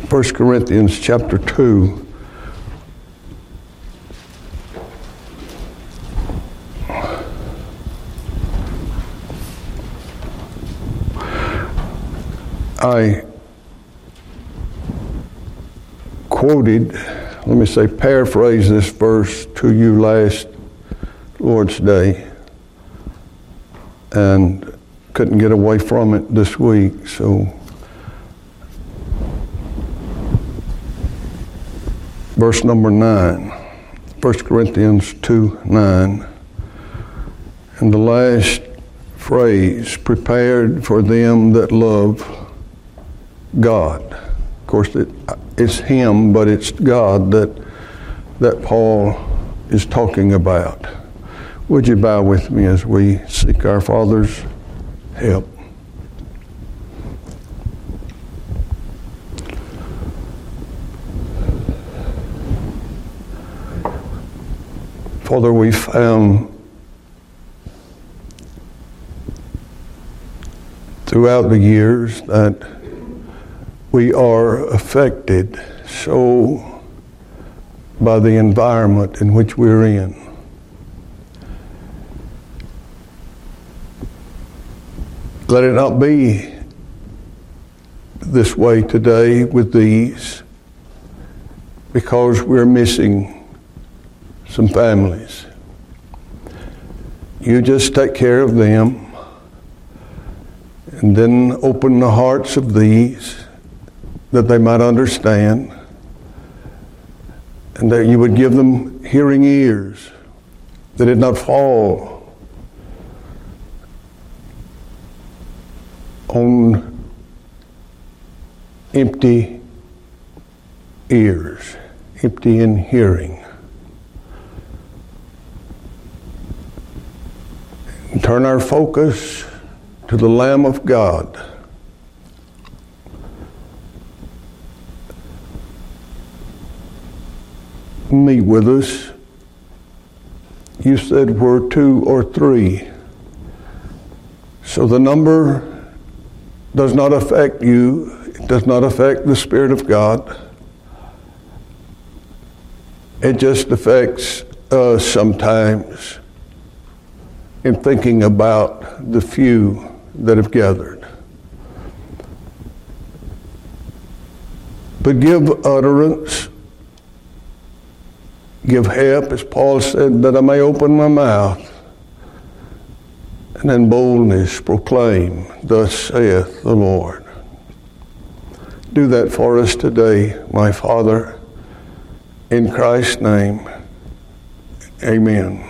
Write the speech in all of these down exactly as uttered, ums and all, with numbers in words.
First Corinthians chapter two. I quoted, let me say, paraphrase this verse to you last Lord's Day, and couldn't get away from it this week, so verse number nine, First Corinthians two nine, and the last phrase, prepared for them that love God. Of course, it, it's Him, but it's God that that Paul is talking about. Would you bow with me as we seek our Father's help? Father, we found throughout the years that we are affected so by the environment in which we're in. Let it not be this way today with these, because we're missing some families. You just take care of them, and then open the hearts of these that they might understand, and that you would give them hearing ears, that it not fall on empty ears, empty in hearing. And turn our focus to the Lamb of God, meet with us. You said we're two or three. So the number does not affect you. It does not affect the Spirit of God. It just affects us sometimes in thinking about the few that have gathered. But give utterance, give help, as Paul said, that I may open my mouth and in boldness proclaim, thus saith the Lord. Do that for us today, my Father, in Christ's name. Amen.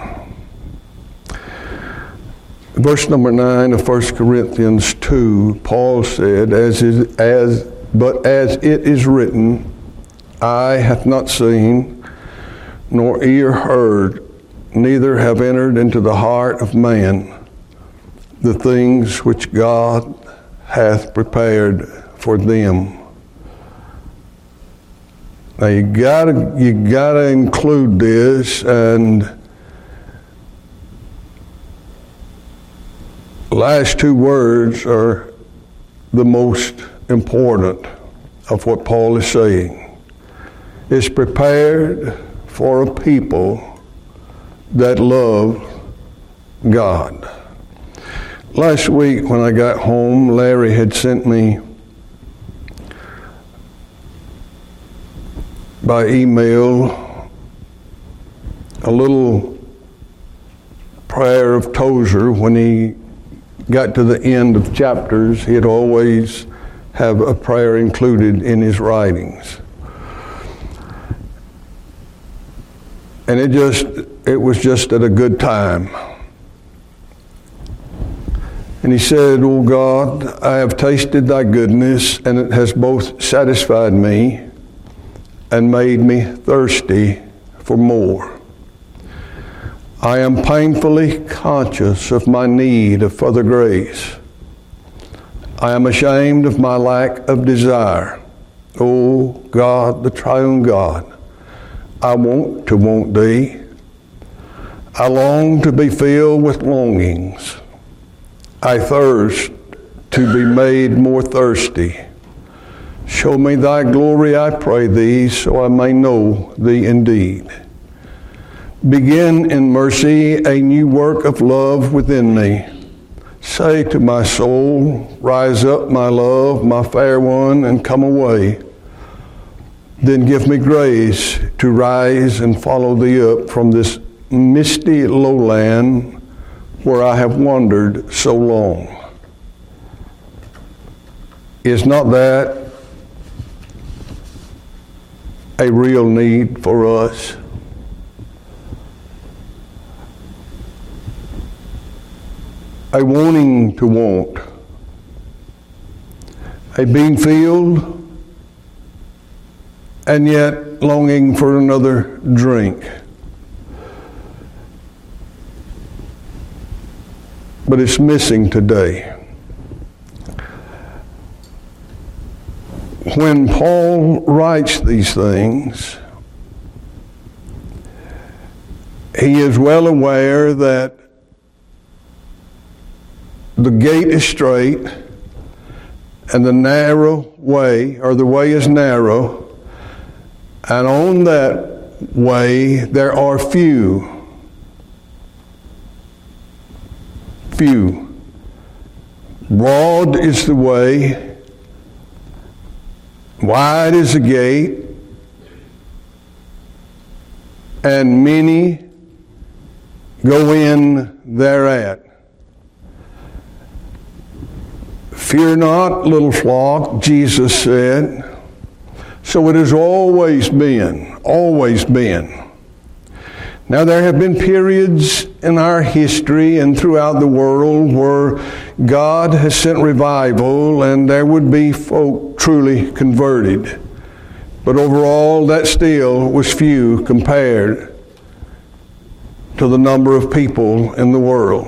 Verse number nine of First Corinthians two, Paul said, as is, as but as it is written, eye hath not seen, nor ear heard, neither have entered into the heart of man the things which God hath prepared for them. Now you gotta you gotta include this, and the last two words are the most important of what Paul is saying. It's prepared for a people that love God. Last week when I got home, Larry had sent me by email a little prayer of Tozer. When he got to the end of chapters, he'd always have a prayer included in his writings. And it just, it was just at a good time. And he said, O God, I have tasted thy goodness, and it has both satisfied me and made me thirsty for more. I am painfully conscious of my need of further grace. I am ashamed of my lack of desire. O God, the triune God, I want to want thee. I long to be filled with longings. I thirst to be made more thirsty. Show me thy glory, I pray thee, so I may know thee indeed. Begin in mercy a new work of love within me. Say to my soul, rise up, my love, my fair one, and come away. Then give me grace to rise and follow thee up from this misty lowland where I have wandered so long. Is not that a real need for us? A wanting to want, a being filled, and yet longing for another drink. But it's missing today. When Paul writes these things, he is well aware that the gate is straight and the narrow way, or the way is narrow, and on that way there are few. Few. Broad is the way, wide is the gate, and many go in thereat. Fear not, little flock, Jesus said. So it has always been, always been. Now there have been periods in our history and throughout the world where God has sent revival and there would be folk truly converted. But overall, that still was few compared to the number of people in the world.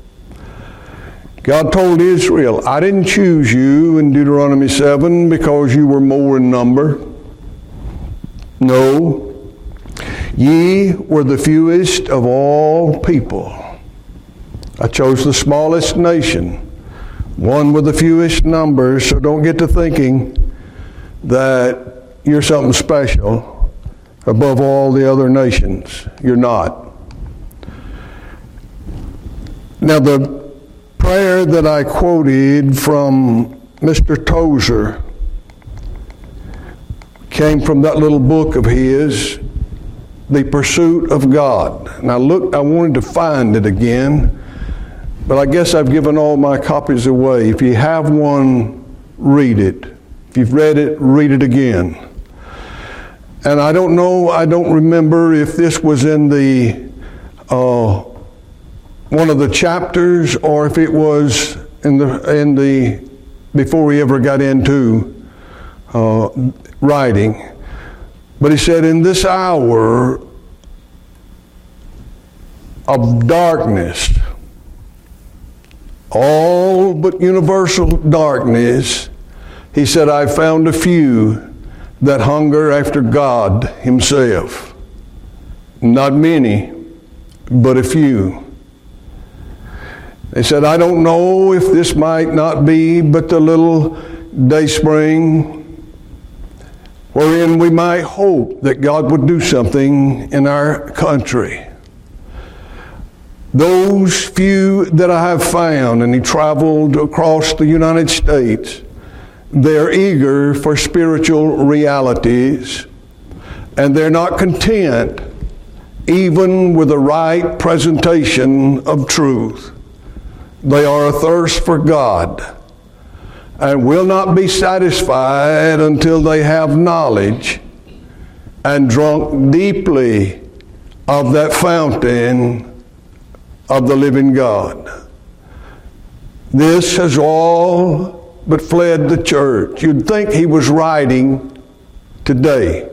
God told Israel, I didn't choose you in Deuteronomy seven because you were more in number. No, ye were the fewest of all people. I chose the smallest nation, one with the fewest numbers, so don't get to thinking that you're something special above all the other nations. You're not. Now the prayer that I quoted from Mister Tozer came from that little book of his, The Pursuit of God. And I looked, I wanted to find it again, but I guess I've given all my copies away. If you have one, read it. If you've read it, read it again. And I don't know, I don't remember if this was in the uh, one of the chapters, or if it was in the in the before he ever got into uh, writing. But he said, in this hour of darkness, all but universal darkness, he said, I found a few that hunger after God himself. Not many, but a few. They said, I don't know if this might not be but the little dayspring wherein we might hope that God would do something in our country. Those few that I have found, and he traveled across the United States, they're eager for spiritual realities, and they're not content even with the right presentation of truth. They are athirst for God and will not be satisfied until they have knowledge and drunk deeply of that fountain of the living God. This has all but fled the church. You'd think he was writing today.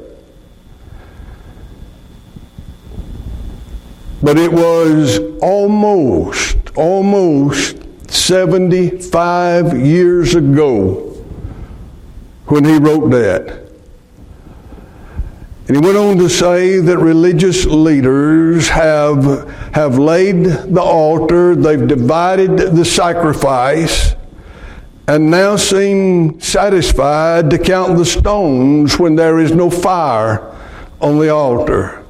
But it was almost, almost seventy-five years ago when he wrote that. And he went on to say that religious leaders have, have laid the altar, they've divided the sacrifice, and now seem satisfied to count the stones when there is no fire on the altar.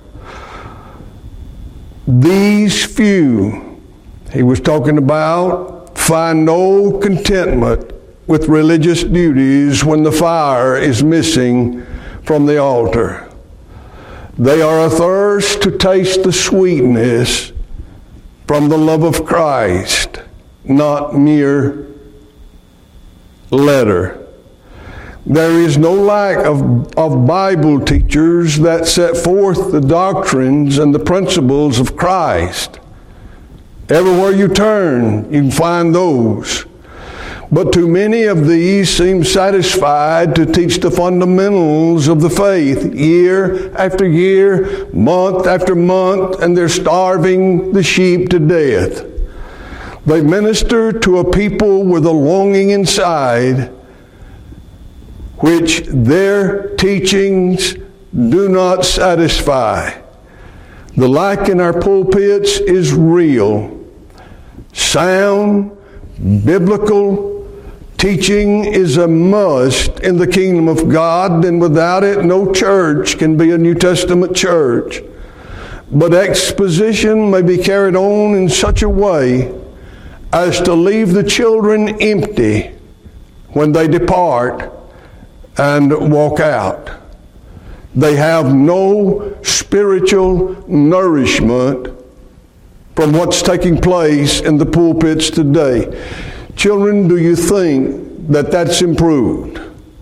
These few, he was talking about, find no contentment with religious duties when the fire is missing from the altar. They are athirst to taste the sweetness from the love of Christ, not mere letter. There is no lack of, of Bible teachers that set forth the doctrines and the principles of Christ. Everywhere you turn, you can find those. But too many of these seem satisfied to teach the fundamentals of the faith year after year, month after month, and they're starving the sheep to death. They minister to a people with a longing inside which their teachings do not satisfy. The lack in our pulpits is real. Sound, biblical teaching is a must in the kingdom of God, and without it, no church can be a New Testament church. But exposition may be carried on in such a way as to leave the children empty when they depart and walk out. They have no spiritual nourishment from what's taking place in the pulpits today. Children, do you think that that's improved?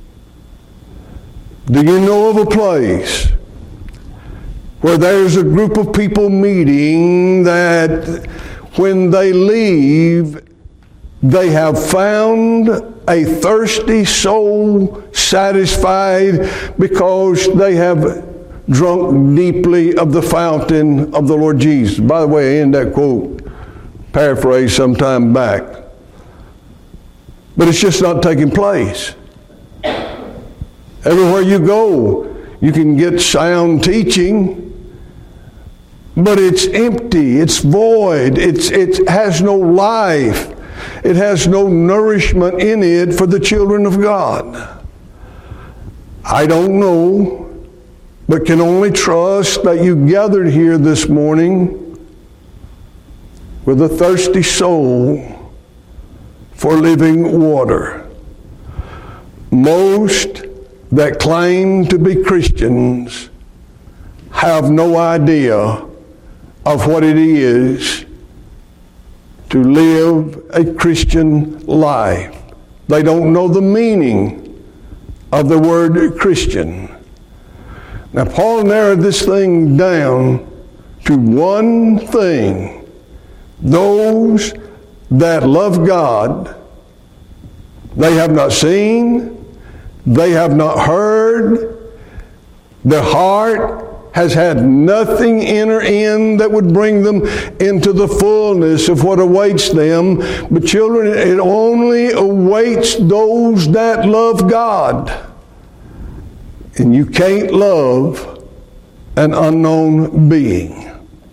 Do you know of a place where there's a group of people meeting that when they leave, they have found a thirsty soul satisfied because they have drunk deeply of the fountain of the Lord Jesus? By the way, I end that quote, paraphrase some time back. But it's just not taking place. Everywhere you go, you can get sound teaching, but it's empty, it's void, it's, it has no life, it has no nourishment in it for the children of God. I don't know, but can only trust that you gathered here this morning with a thirsty soul for living water. Most that claim to be Christians have no idea of what it is to live a Christian life. They don't know the meaning of the word Christian. Now, Paul narrowed this thing down to one thing. Those that love God, they have not seen, they have not heard, their heart has had nothing enter in that would bring them into the fullness of what awaits them. But children, it only awaits those that love God. And you can't love an unknown being.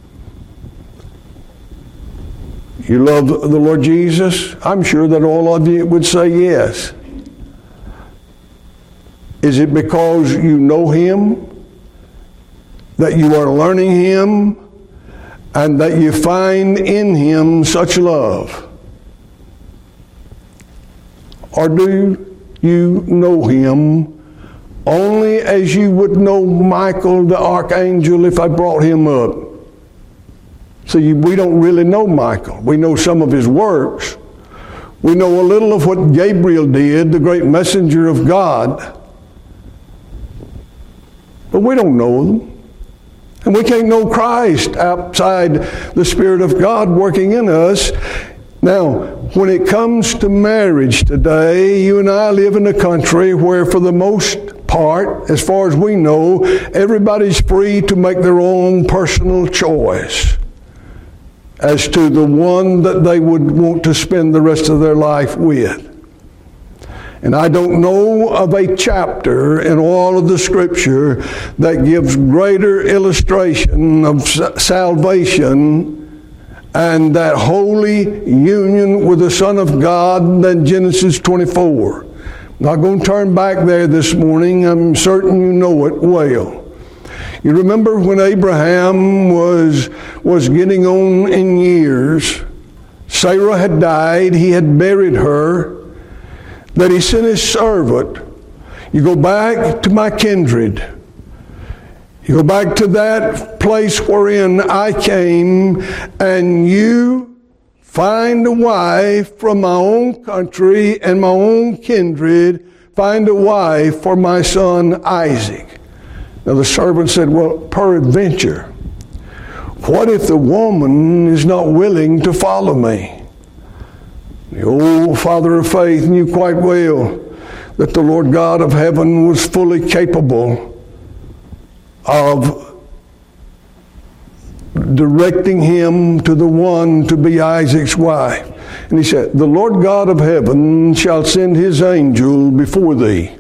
You love the Lord Jesus? I'm sure that all of you would say yes. Is it because you know Him, that you are learning Him, and that you find in Him such love? Or do you know Him only as you would know Michael the archangel if I brought him up? See, we don't really know Michael. We know some of his works. We know a little of what Gabriel did, the great messenger of God. But we don't know them. And we can't know Christ outside the Spirit of God working in us. Now, when it comes to marriage today, you and I live in a country where for the most part, as far as we know, everybody's free to make their own personal choice as to the one that they would want to spend the rest of their life with. And I don't know of a chapter in all of the Scripture that gives greater illustration of salvation and that holy union with the Son of God than Genesis twenty-four. I'm not going to turn back there this morning. I'm certain you know it well. You remember when Abraham was, was getting on in years, Sarah had died, he had buried her, that he sent his servant. You go back to my kindred. You go back to that place wherein I came, and you find a wife from my own country and my own kindred. Find a wife for my son Isaac. Now the servant said, well, peradventure, what if the woman is not willing to follow me? The old father of faith knew quite well that the Lord God of heaven was fully capable of directing him to the one to be Isaac's wife. And he said, the Lord God of heaven shall send his angel before thee.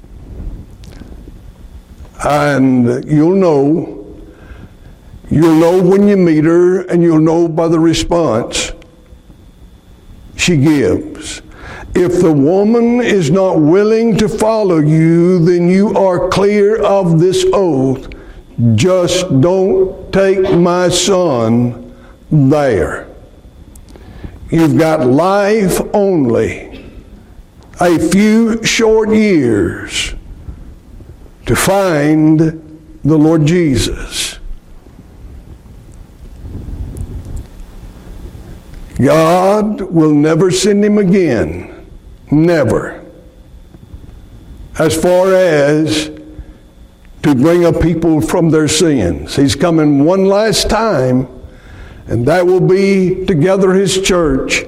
And you'll know, you'll know when you meet her, and you'll know by the response she gives. If the woman is not willing to follow you, then you are clear of this oath. Just don't take my son there. You've got life only, a few short years to find the Lord Jesus. God will never send him again. Never. As far as to bring a people from their sins. He's coming one last time, and that will be to gather his church.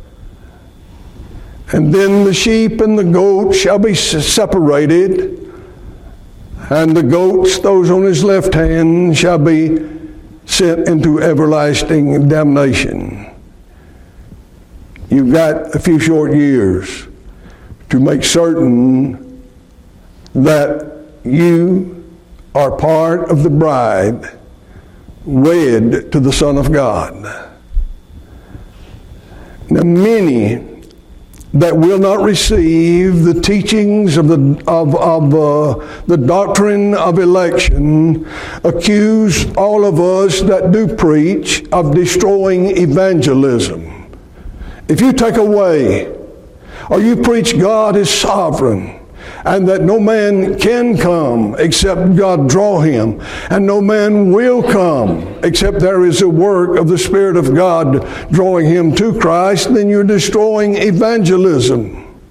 And then the sheep and the goats shall be separated, and the goats, those on his left hand, shall be sent into everlasting damnation. You've got a few short years to make certain that you are part of the bride wed to the Son of God. Now, many that will not receive the teachings of the of, of uh, the doctrine of election accuse all of us that do preach of destroying evangelism. If you take away, or you preach God is sovereign, and that no man can come except God draw him, and no man will come except there is a work of the Spirit of God drawing him to Christ, then you're destroying evangelism.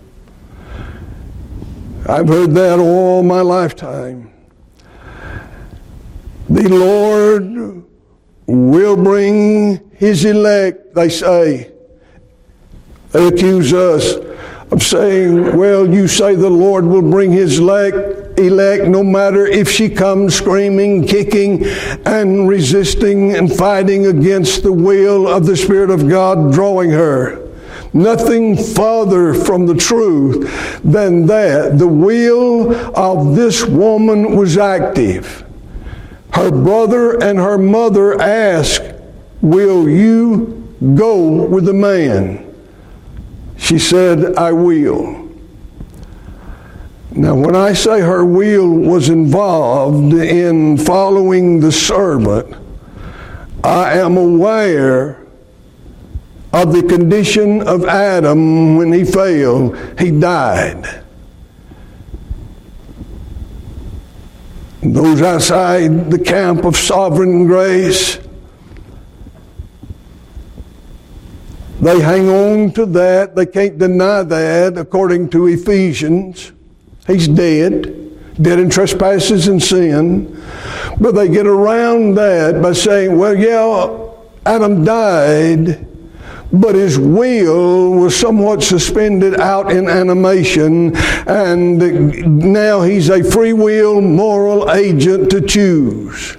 I've heard that all my lifetime. The Lord will bring his elect, they say. They accuse us of saying, well, you say the Lord will bring his elect, elect no matter if she comes screaming, kicking, and resisting and fighting against the will of the Spirit of God drawing her. Nothing farther from the truth than that. The will of this woman was active. Her brother and her mother asked, will you go with the man? She said, I will. Now, when I say her will was involved in following the servant, I am aware of the condition of Adam when he failed. He died. Those outside the camp of sovereign grace, they hang on to that. They can't deny that according to Ephesians. He's dead, dead in trespasses and sin. But they get around that by saying, well, yeah, Adam died, but his will was somewhat suspended out in animation, and now he's a free will moral agent to choose.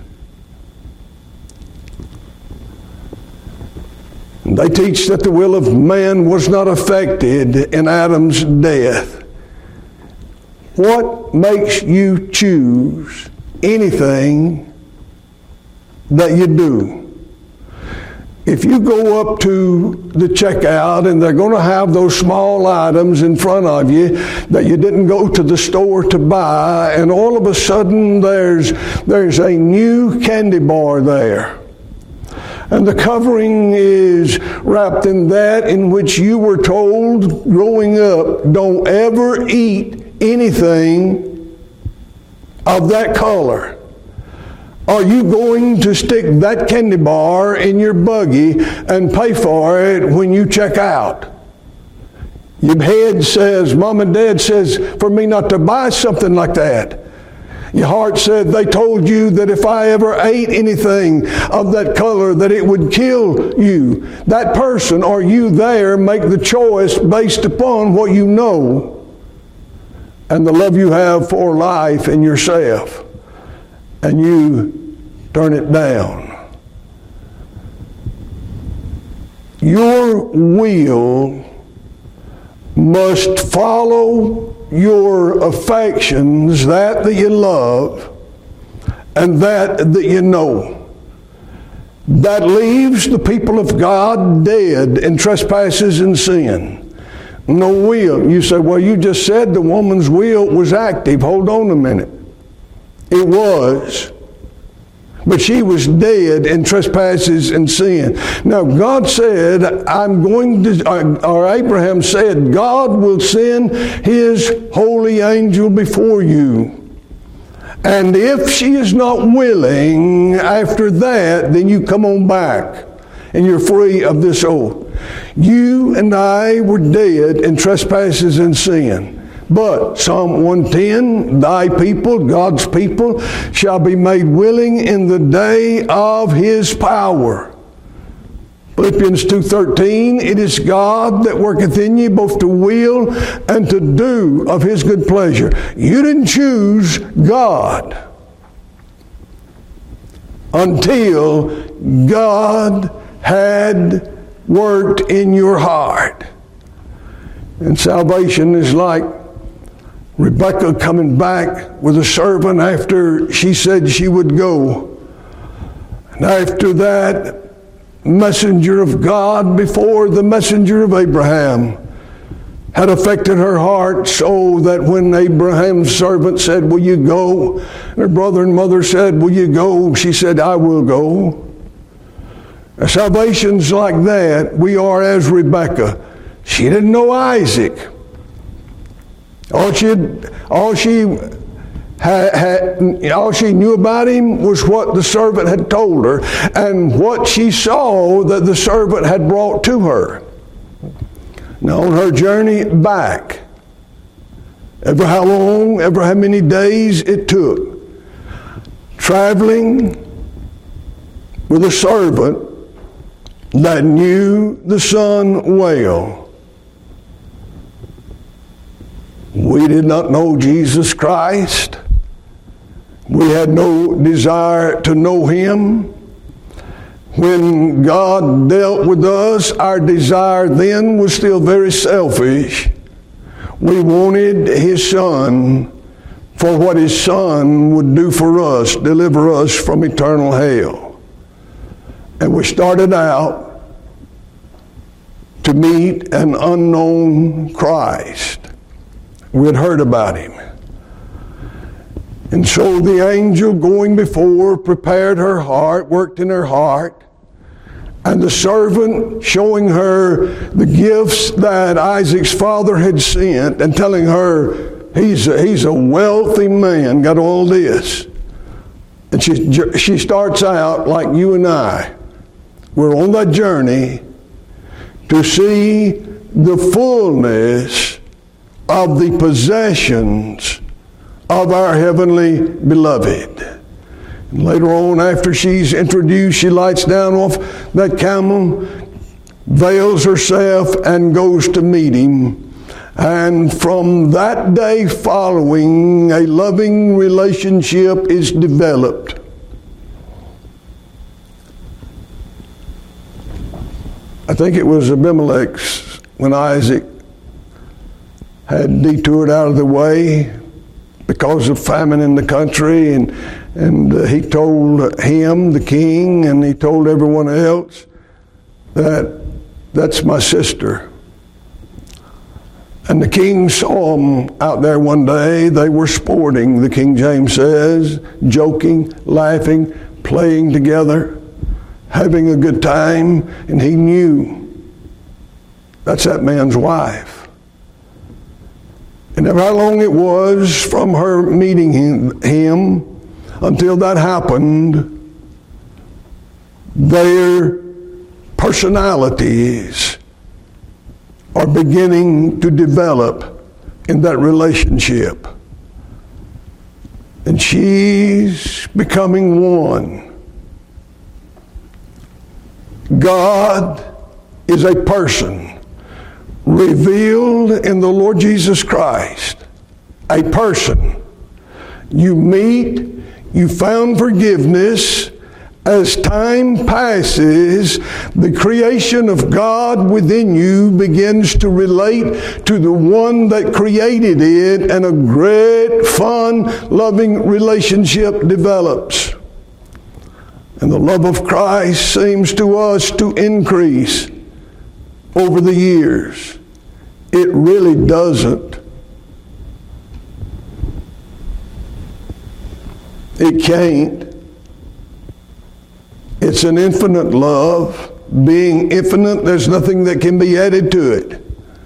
They teach that the will of man was not affected in Adam's death. What makes you choose anything that you do? If you go up to the checkout and they're going to have those small items in front of you that you didn't go to the store to buy, and all of a sudden there's there's a new candy bar there. And the covering is wrapped in that in which you were told growing up, don't ever eat anything of that color. Are you going to stick that candy bar in your buggy and pay for it when you check out? Your head says, Mom and Dad says, for me not to buy something like that. Your heart said, they told you that if I ever ate anything of that color, that it would kill you. That person or you there make the choice based upon what you know and the love you have for life and yourself. And you turn it down. Your will must follow your affections, that that you love, and that that you know. That leaves the people of God dead in trespasses and sin. No will. You say, well, you just said the woman's will was active. Hold on a minute. It was. But she was dead in trespasses and sin. Now, God said, I'm going to, or Abraham said, God will send His holy angel before you. And if she is not willing after that, then you come on back and you're free of this oath. You and I were dead in trespasses and sin. But, Psalm one ten, thy people, God's people, shall be made willing in the day of His power. Philippians two thirteen, it is God that worketh in you both to will and to do of His good pleasure. You didn't choose God until God had worked in your heart. And salvation is like Rebecca coming back with a servant after she said she would go. And after that, messenger of God before the messenger of Abraham had affected her heart so that when Abraham's servant said, will you go? And her brother and mother said, will you go? She said, I will go. Salvation's like that. We are as Rebecca. She didn't know Isaac. All she, all she had, had, all she knew about him was what the servant had told her and what she saw that the servant had brought to her. Now on her journey back, ever how long, ever how many days it took, traveling with a servant that knew the son well. We did not know Jesus Christ. We had no desire to know Him. When God dealt with us, our desire then was still very selfish. We wanted His Son for what His Son would do for us, deliver us from eternal hell. And we started out to meet an unknown Christ. We had heard about Him. And so the angel going before prepared her heart, worked in her heart, and the servant showing her the gifts that Isaac's father had sent and telling her he's a, he's a wealthy man, got all this. And she, she starts out like you and I. We're on that journey to see the fullness of the possessions of our heavenly beloved. And later on, after she's introduced, she lights down off that camel, veils herself, and goes to meet him. And from that day following, a loving relationship is developed. I think it was Abimelech's when Isaac had detoured out of the way because of famine in the country, and and uh, he told him, the king, and he told everyone else that that's my sister. And the king saw them out there one day. They were sporting, the King James says, joking, laughing, playing together, having a good time, and he knew that's that man's wife. And how long it was from her meeting him, him until that happened, their personalities are beginning to develop in that relationship. And she's becoming one. God is a person revealed in the Lord Jesus Christ. A person. You meet, you found forgiveness. As time passes, the creation of God within you begins to relate to the one that created it, and a great, fun, loving relationship develops. And the love of Christ seems to us to increase over the years. It really doesn't. It can't. It's an infinite love. Being infinite, there's nothing that can be added to it.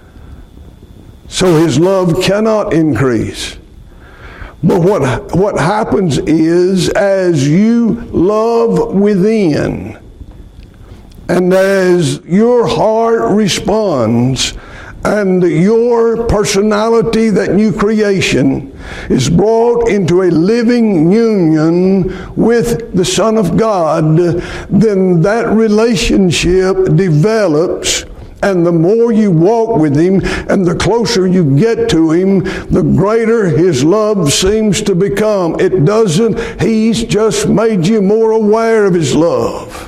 So his love cannot increase. But what, what happens is, as you love within, and as your heart responds, and your personality, that new creation, is brought into a living union with the Son of God, then that relationship develops. And the more you walk with him and the closer you get to him, the greater his love seems to become. It doesn't, he's just made you more aware of his love.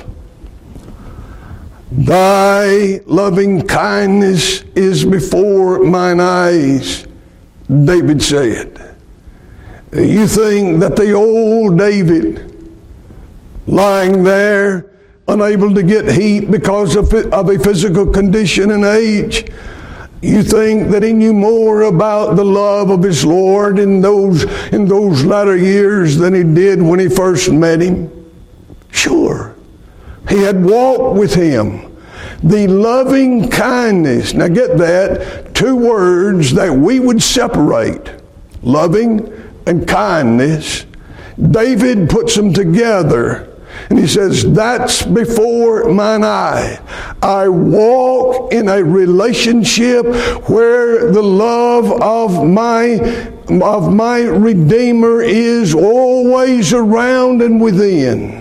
Thy loving kindness is before mine eyes, David said. You think that the old David, lying there, unable to get heat because of, of a physical condition and age, you think that he knew more about the love of his Lord in those, in those latter years than he did when he first met him? Sure. He had walked with him. The loving kindness. Now get that. Two words that we would separate. Loving and kindness. David puts them together. And he says, that's before mine eye. I walk in a relationship where the love of my, of my Redeemer is always around and within.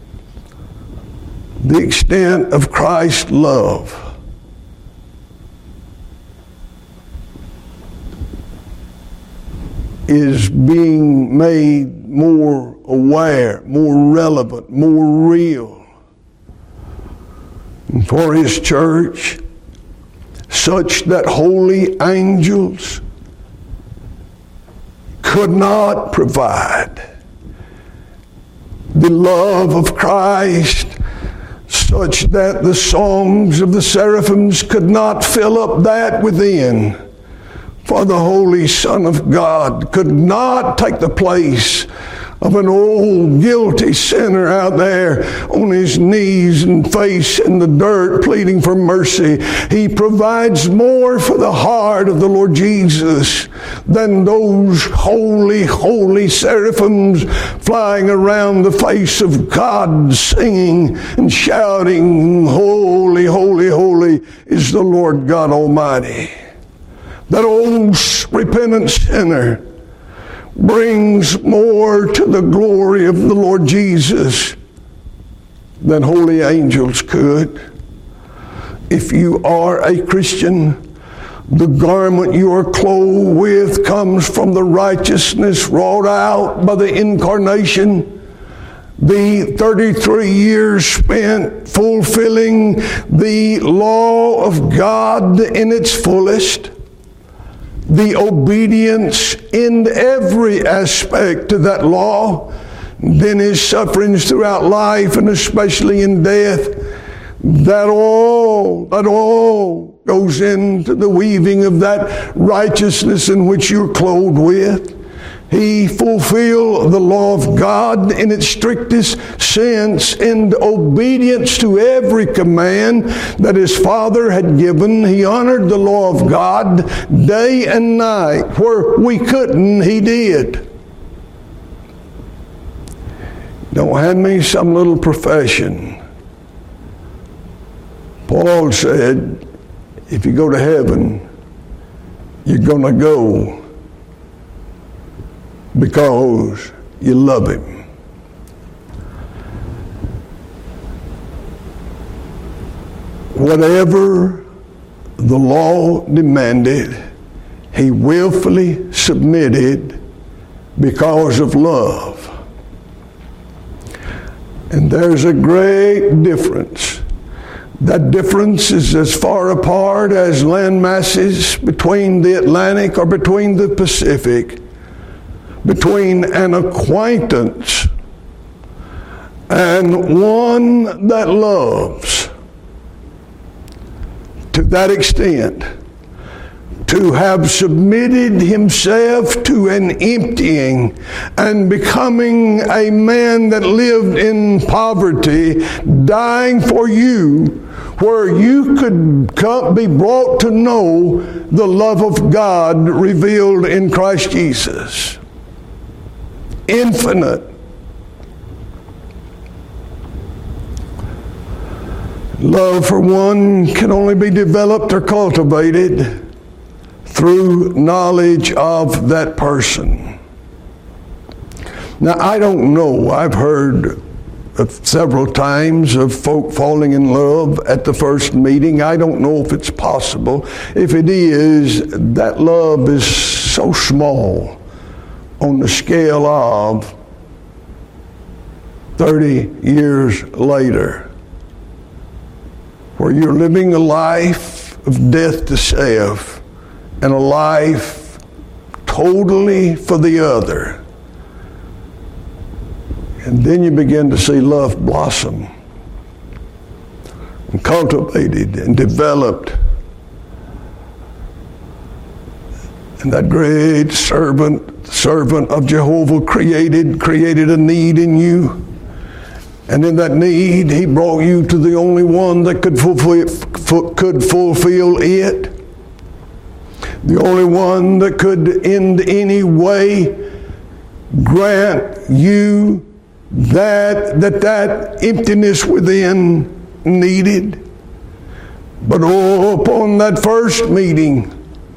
The extent of Christ's love. Is being made more aware, more relevant, more real. And for his church, such that holy angels could not provide. The love of Christ, such that the songs of the seraphims could not fill up that within. For the Holy Son of God could not take the place of an old guilty sinner out there on his knees and face in the dirt pleading for mercy. He provides more for the heart of the Lord Jesus than those holy, holy seraphims flying around the face of God, singing and shouting, holy, holy, holy is the Lord God Almighty. That old repentant sinner brings more to the glory of the Lord Jesus than holy angels could. If you are a Christian, the garment you are clothed with comes from the righteousness wrought out by the incarnation. The thirty-three years spent fulfilling the law of God in its fullest. The obedience in every aspect to that law, then his sufferings throughout life and especially in death, that all, that all goes into the weaving of that righteousness in which you're clothed with. He fulfilled the law of God in its strictest sense in obedience to every command that his Father had given. He honored the law of God day and night. Where we couldn't, he did. Don't hand me some little profession. Paul said, if you go to heaven, you're going to go because you love him. Whatever the law demanded, he willfully submitted because of love. And there's a great difference. That difference is as far apart as land masses between the Atlantic or between the Pacific, between an acquaintance and one that loves. To that extent, to have submitted himself to an emptying and becoming a man that lived in poverty, dying for you, where you could come, be brought to know the love of God revealed in Christ Jesus. Infinite. Love for one can only be developed or cultivated through knowledge of that person. Now, I don't know. I've heard of several times of folk falling in love at the first meeting. I don't know if it's possible. If it is, that love is so small on the scale of thirty years later, where you're living a life of death to self and a life totally for the other. And then you begin to see love blossom and cultivated and developed. And that great servant, servant of Jehovah created, created a need in you. And in that need, he brought you to the only one that could fulfill, could fulfill it. The only one that could in any way grant you that that, that emptiness within needed. But oh, upon that first meeting,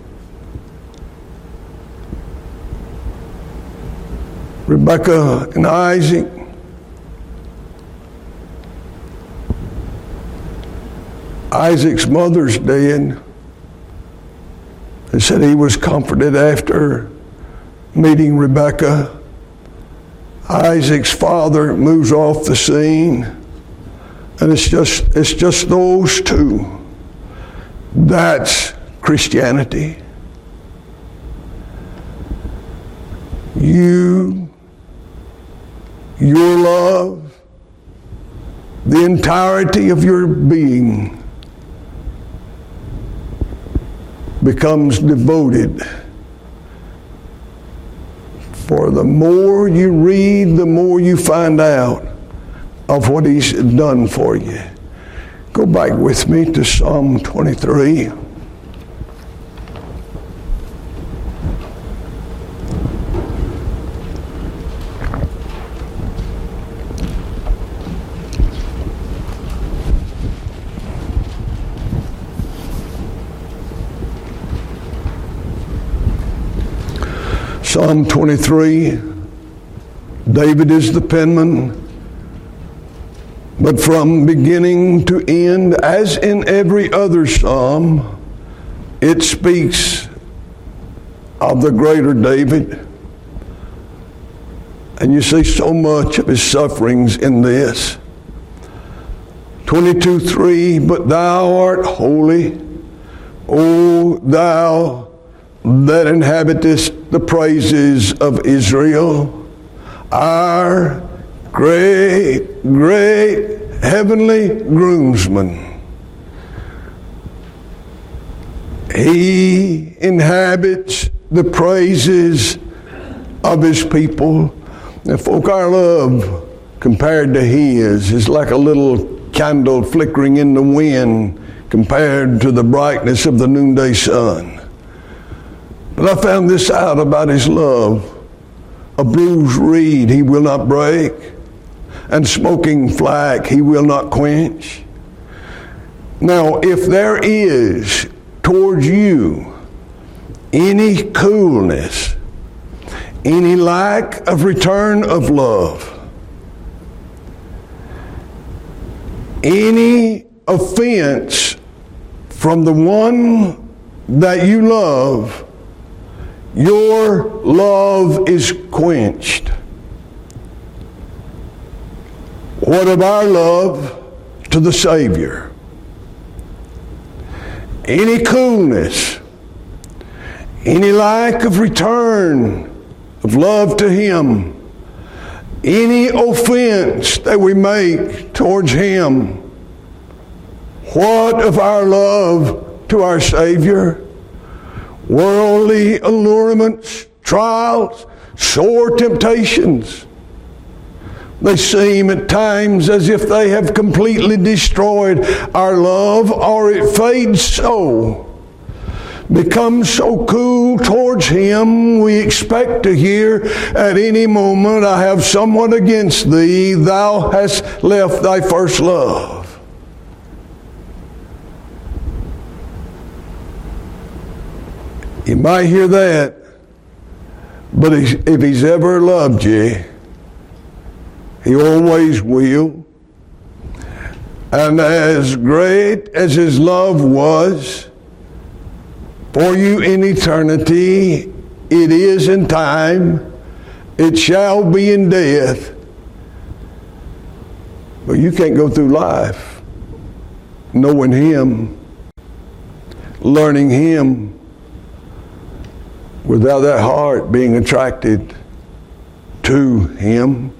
Rebekah and Isaac, Isaac's mother's dead. They said he was comforted after meeting Rebekah. Isaac's father moves off the scene, and it's just it's just those two. That's Christianity. You, your love, the entirety of your being becomes devoted. For the more you read, the more you find out of what he's done for you. Go back with me to Psalm twenty-three. Psalm twenty-three, David is the penman, but from beginning to end, as in every other psalm, it speaks of the greater David. And you see so much of his sufferings in this. twenty-two three, but thou art holy, O thou that inhabitest the praises of Israel. Our great, great heavenly groomsman. He inhabits the praises of his people. And folk, our love compared to his is like a little candle flickering in the wind compared to the brightness of the noonday sun. But I found this out about his love. A bruised reed he will not break, and smoking flax he will not quench. Now, if there is towards you any coolness, any lack of return of love, any offense from the one that you love, your love is quenched. What of our love to the Savior? Any coolness, any lack of return of love to Him, any offense that we make towards Him, what of our love to our Savior? Worldly allurements, trials, sore temptations. They seem at times as if they have completely destroyed our love, or it fades so, becomes so cool towards Him, we expect to hear at any moment, I have somewhat against thee, thou hast left thy first love. You might hear that, but if He's ever loved you, He always will. And as great as His love was for you in eternity, it is in time, it shall be in death. But you can't go through life knowing Him, learning Him, without that heart being attracted to Him.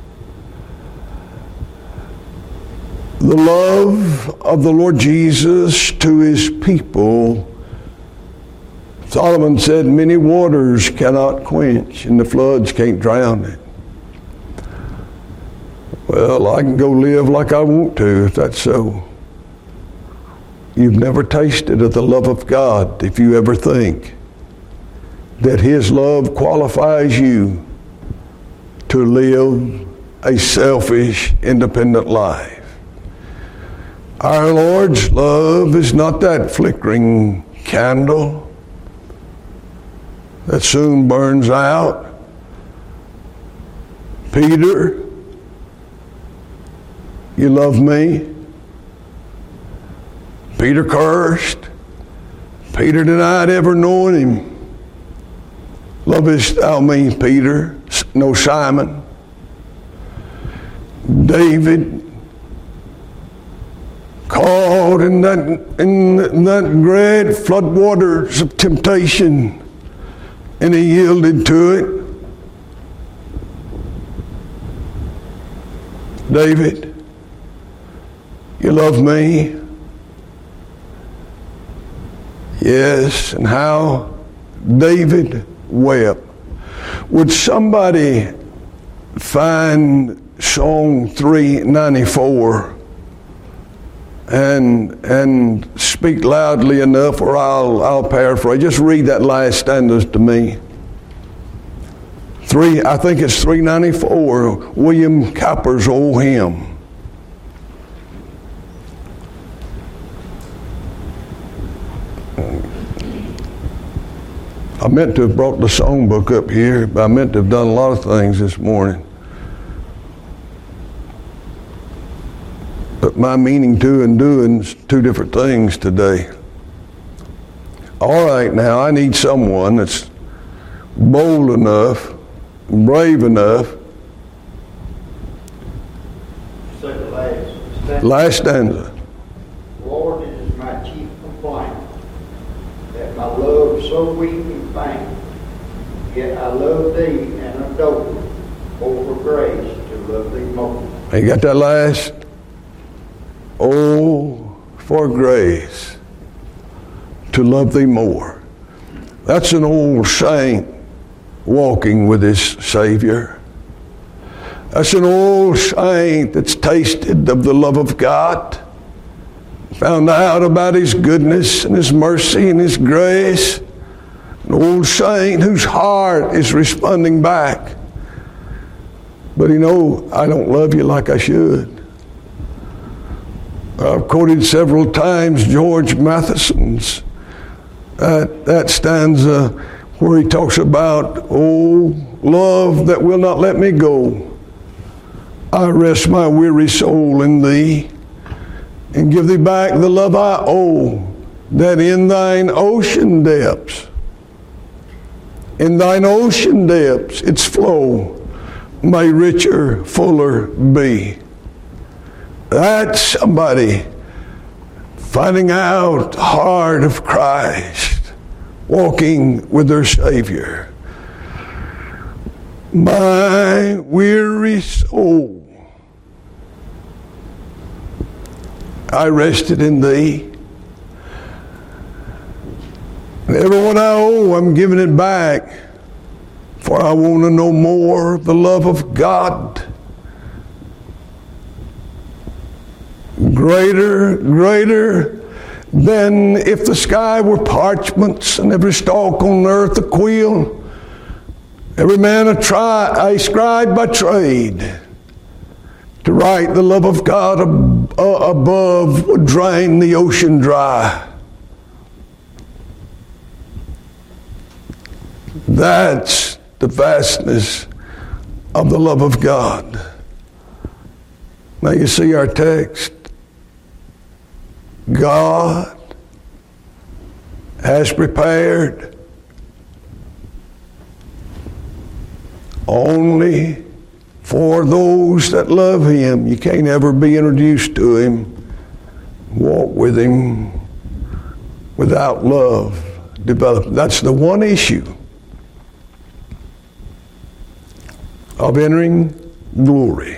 The love of the Lord Jesus to His people, Solomon said, many waters cannot quench and the floods can't drown it. Well, I can go live like I want to if that's so. You've never tasted of the love of God if you ever think that His love qualifies you to live a selfish, independent life. Our Lord's love is not that flickering candle that soon burns out. Peter, you love me? Peter cursed. Peter denied ever knowing Him. Lovest thou me, Peter? No, Simon. David, caught in that in that great floodwaters of temptation, and he yielded to it. David, you love me? Yes, and how David wept. Would somebody find Psalm three ninety-four and and speak loudly enough, or I'll I'll paraphrase. Just read that last stanza to me. Three, I think it's three ninety-four. William Cowper's old hymn. I meant to have brought the songbook up here, but I meant to have done a lot of things this morning. But my meaning to and doing is two different things today. All right, now I need someone that's bold enough, brave enough. Say the last stanza. Last stanza. Lord, it is my chief complaint that my love is so weak and faint, yet I love thee and adore thee, oh, for grace to love thee more. You got that last Oh, for grace to love thee more. That's an old saint walking with his Savior. That's an old saint that's tasted of the love of God, found out about his goodness and his mercy and his grace. An old saint whose heart is responding back. But you know, I don't love you like I should. I've quoted several times George Matheson's uh, that stanza where he talks about, oh, love that will not let me go. I rest my weary soul in thee and give thee back the love I owe, that in thine ocean depths, in thine ocean depths, its flow may richer, fuller be. That's somebody finding out the heart of Christ, walking with their Savior. My weary soul, I rested in thee. And everyone I owe, I'm giving it back. For I want to know more of the love of God. Greater, greater than if the sky were parchments and every stalk on earth a quill. Every man a, tri- a scribe by trade. To write the love of God ab- uh, above would drain the ocean dry. That's the vastness of the love of God. Now you see our text. God has prepared only for those that love Him. You can't ever be introduced to Him, walk with Him without love developed. That's the one issue of entering glory.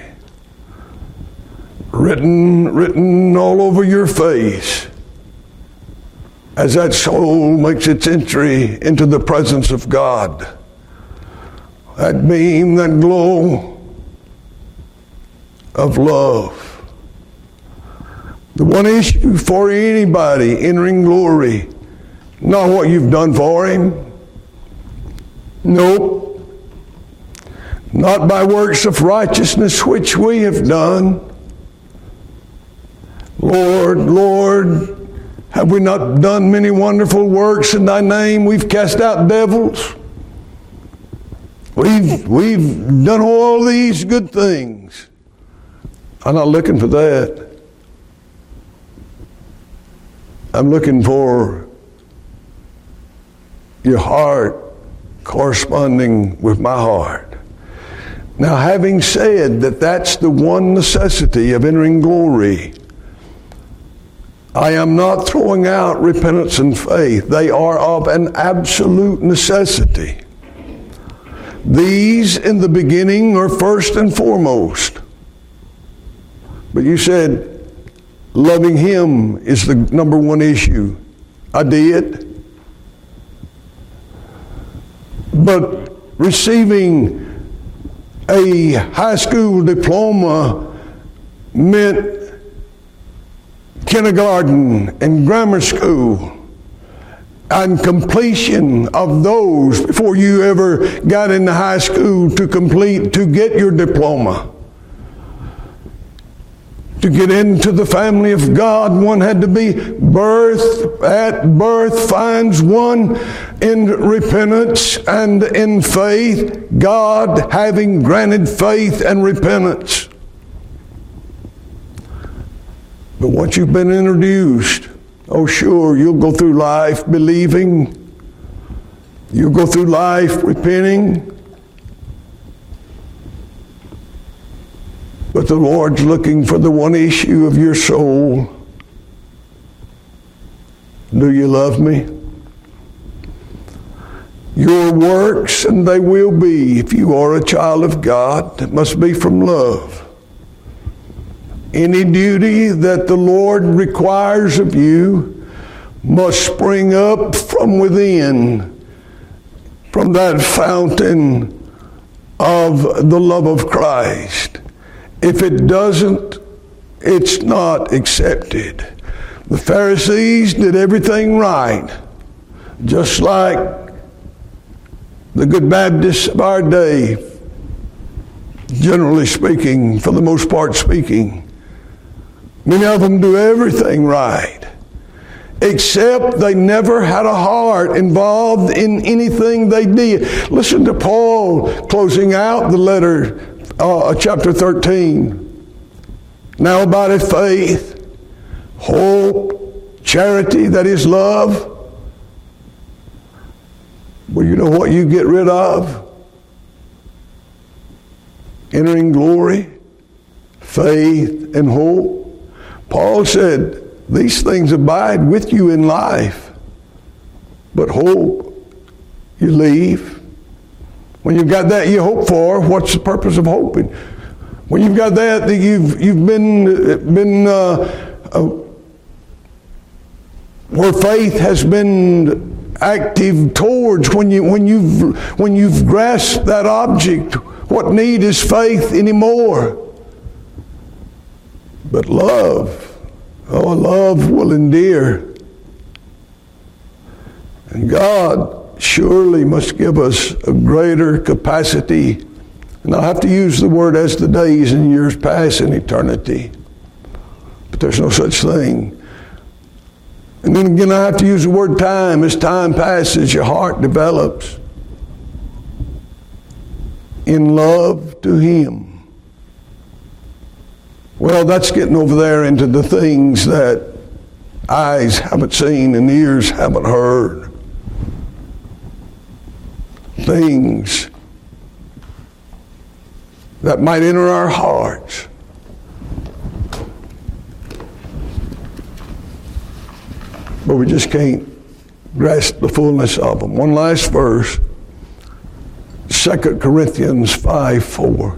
Written, written all over your face as that soul makes its entry into the presence of God. That beam, that glow of love. The one issue for anybody entering glory, not what you've done for Him. Nope. Not by works of righteousness which we have done. Lord, Lord, have we not done many wonderful works in Thy name? We've cast out devils. We've, we've done all these good things. I'm not looking for that. I'm looking for your heart corresponding with my heart. Now, having said that that's the one necessity of entering glory, I am not throwing out repentance and faith. They are of an absolute necessity. These in the beginning are first and foremost. But you said loving Him is the number one issue. I did. But receiving a high school diploma meant kindergarten and grammar school and completion of those before you ever got into high school to complete, to get your diploma. To get into the family of God, one had to be birth. At birth finds one in repentance and in faith, God having granted faith and repentance. But once you've been introduced, oh sure, you'll go through life believing. You'll go through life repenting. But the Lord's looking for the one issue of your soul. Do you love me? Your works, and they will be, if you are a child of God, must be from love. Any duty that the Lord requires of you must spring up from within, from that fountain of the love of Christ. If it doesn't, it's not accepted. The Pharisees did everything right, just like the good Baptists of our day, generally speaking, for the most part speaking. Many of them do everything right, except they never had a heart involved in anything they did. Listen to Paul closing out the letter, uh, chapter thirteen. Now abideth faith, hope, charity, that is love. Well, you know what you get rid of? Entering glory, faith, and hope. Paul said, these things abide with you in life, but hope, you leave. When you've got that you hope for, what's the purpose of hoping? When you've got that, that you've you've been been uh, uh, where faith has been active towards, when you when you've when you've grasped that object, what need is faith anymore? But love, oh, love will endure. And God surely must give us a greater capacity. And I'll have to use the word as the days and years pass in eternity. But there's no such thing. And then again, I have to use the word time. As time passes, your heart develops in love to Him. Well, that's getting over there into the things that eyes haven't seen and ears haven't heard. Things that might enter our hearts. But we just can't grasp the fullness of them. One last verse, Second Corinthians five four.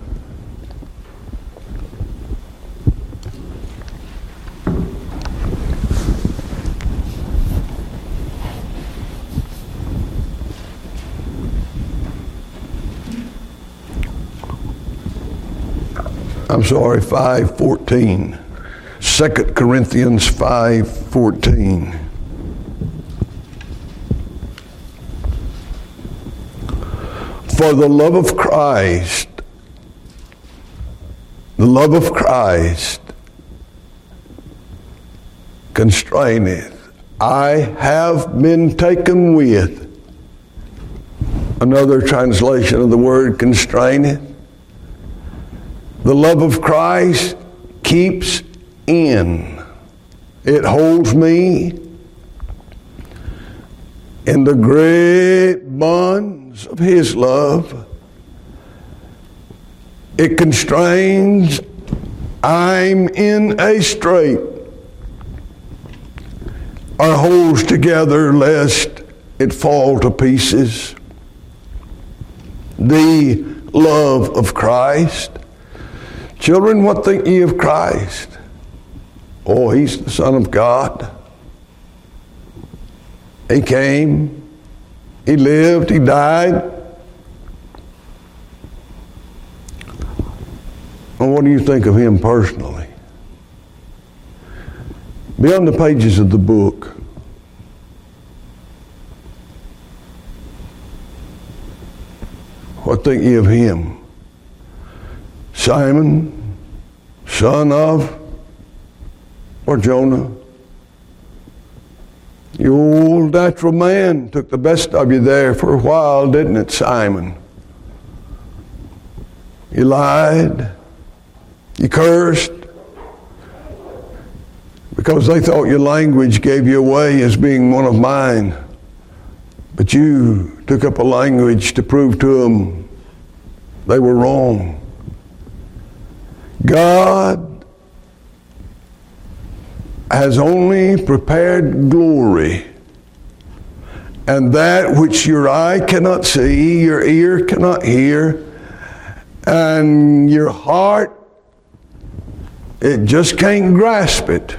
I'm sorry, five fourteen. Second Corinthians five fourteen. For the love of Christ, the love of Christ constraineth. I have been taken with. Another translation of the word constraineth. The love of Christ keeps in. It holds me in the great bonds of His love. It constrains. I'm in a strait, or holds together lest it fall to pieces. The love of Christ. Children, what think ye of Christ? Oh, He's the Son of God. He came, He lived, He died. And what do you think of Him personally? Beyond the pages of the book, what think ye of Him? Simon, son of, or Jonah? Your old natural man took the best of you there for a while, didn't it, Simon? You lied. You cursed. Because they thought your language gave you away as being one of mine. But you took up a language to prove to them they were wrong. God has only prepared glory, and that which your eye cannot see, your ear cannot hear, and your heart It just can't grasp it.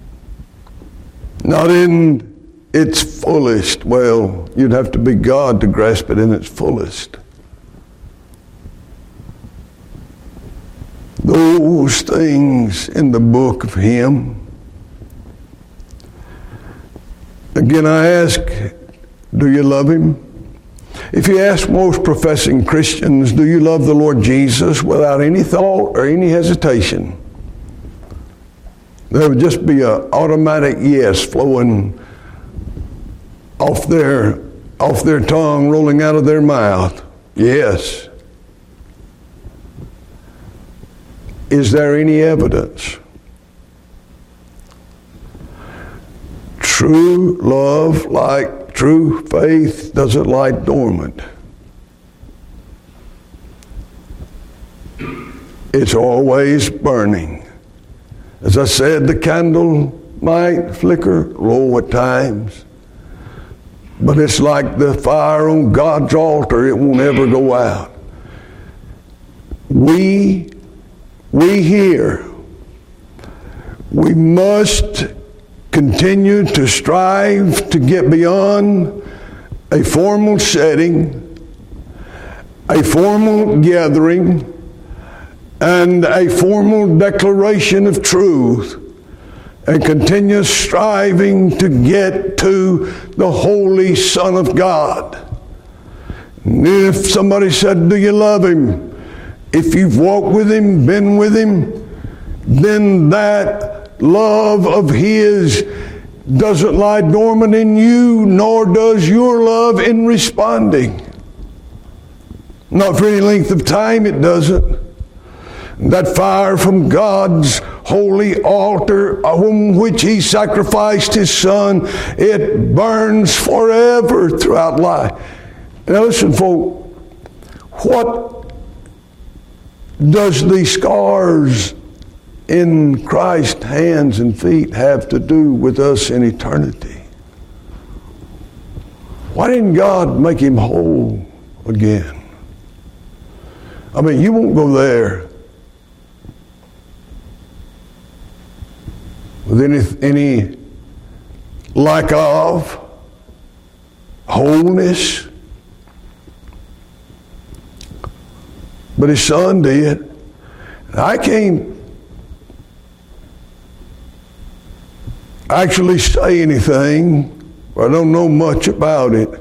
Not in its fullest. Well, you'd have to be God to grasp it in its fullest. Those things in the book of Him. Again, I ask, do you love Him? If you ask most professing Christians, do you love the Lord Jesus, without any thought or any hesitation, there would just be an automatic yes flowing off their, off their tongue, rolling out of their mouth. Yes. Is there any evidence? True love, like true faith, doesn't lie dormant. It's always burning. As I said, the candle might flicker low at times, but it's like the fire on God's altar. It won't ever go out. We, we here, we must continue to strive to get beyond a formal setting, a formal gathering, and a formal declaration of truth, and continue striving to get to the Holy Son of God. And if somebody said, do you love Him? If you've walked with Him, been with Him, then that love of His doesn't lie dormant in you, nor does your love in responding. Not for any length of time, it doesn't. That fire from God's holy altar on which He sacrificed His Son, it burns forever throughout life. Now listen, folks, what does the scars in Christ's hands and feet have to do with us in eternity? Why didn't God make Him whole again? I mean, you won't go there with any, any lack of wholeness. But His Son did. And I can't actually say anything. I don't know much about it.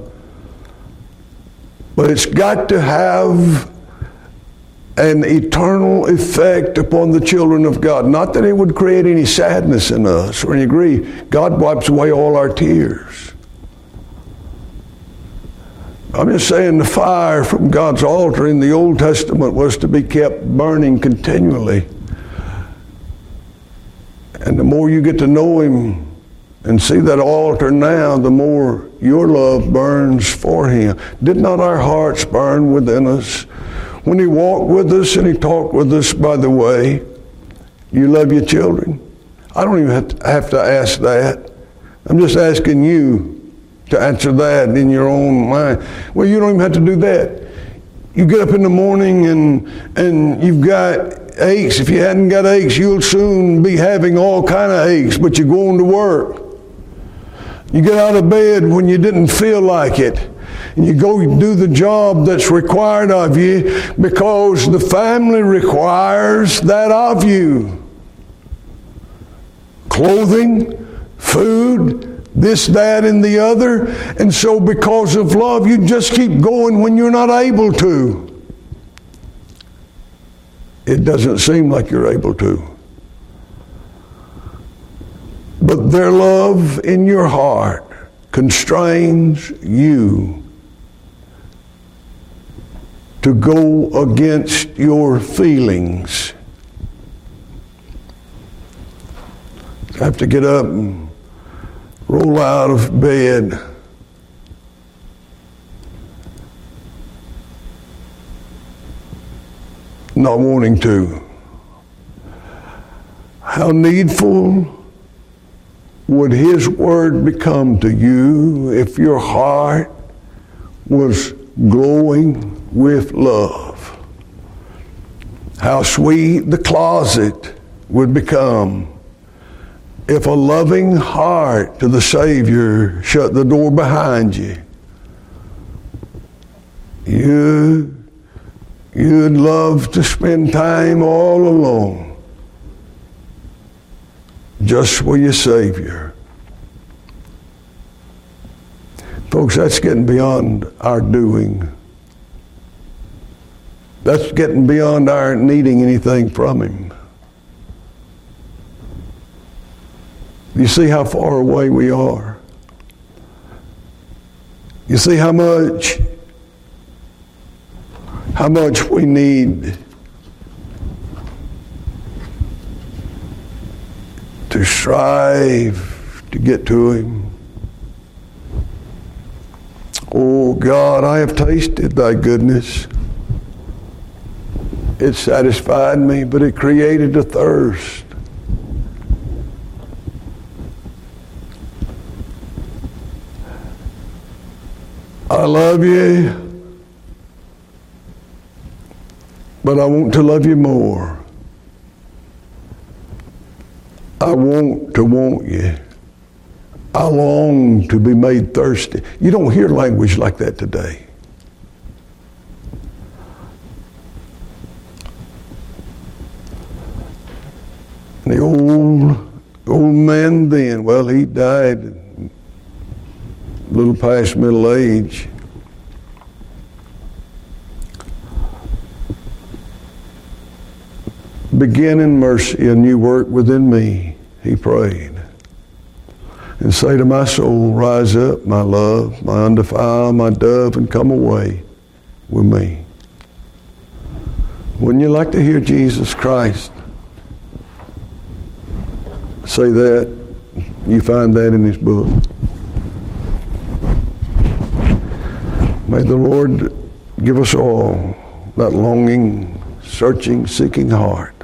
But it's got to have an eternal effect upon the children of God. Not that it would create any sadness in us or any grief. God wipes away all our tears. I'm just saying the fire from God's altar in the Old Testament was to be kept burning continually. And the more you get to know Him and see that altar now, the more your love burns for Him. Did not our hearts burn within us when He walked with us and He talked with us by the way? You love your children? I don't even have to, have to ask that. I'm just asking you to answer that in your own mind. Well, you don't even have to do that. You get up in the morning and and you've got aches. If you hadn't got aches, you'll soon be having all kind of aches, but you're going to work. You get out of bed when you didn't feel like it, and you go do the job that's required of you because the family requires that of you. Clothing, food, this, that, and the other. And so because of love, you just keep going when you're not able to. It doesn't seem like you're able to. But their love in your heart constrains you to go against your feelings. I have to get up and roll out of bed. Not wanting to. How needful would His Word become to you if your heart was glowing with love? How sweet the closet would become if a loving heart to the Savior shut the door behind you. You, you'd love to spend time all alone, just with your Savior. Folks, that's getting beyond our doing. That's getting beyond our needing anything from Him. You see how far away we are. You see how much, how much we need to strive to get to Him. Oh God, I have tasted Thy goodness. It satisfied me, but it created a thirst. I love you, but I want to love you more. I want to want you. I long to be made thirsty. You don't hear language like that today. The old, old man then, well, he died a little past middle age. Begin in mercy a new work within me, he prayed. And say to my soul, rise up, my love, my undefiled, my dove, and come away with me. Wouldn't you like to hear Jesus Christ say that? You find that in His book. May the Lord give us all that longing, searching, seeking heart